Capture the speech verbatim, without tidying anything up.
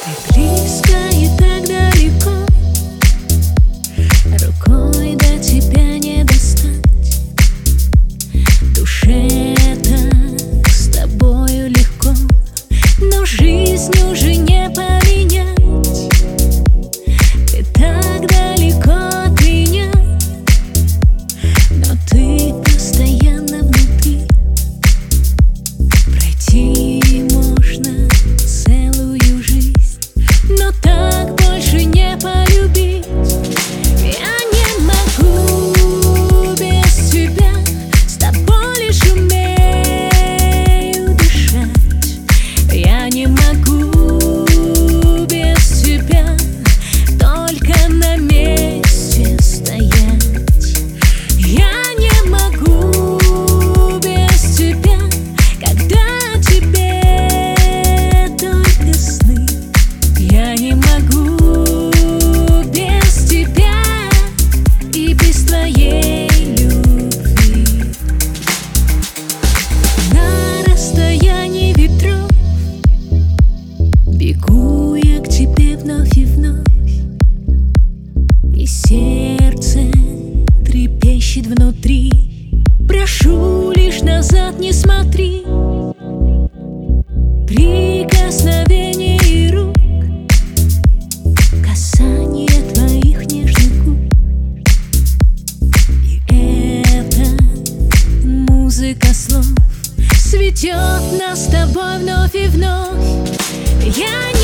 Ты близко и так далеко, рукой до тебя не достать. Душе так с тобою легко, но жизнь уже не поменять. Ты так далеко от меня, но ты постоянно внутри. Пройти можно целую жизнь, но так больше не полюбить. Я не могу без тебя, с тобой лишь умею дышать. Я не могу без тебя, только на месте стоять. Я не могу без тебя, когда тебе только сны. Я не могу без тебя и без твоей любви. На расстоянии ветров бегу я к тебе вновь и вновь, и сердце трепещет внутри. Прошу, лишь назад не смотри. Прикосновение рук, касание твоих нежных губ, и эта музыка слов светет нас с тобой вновь и вновь. Я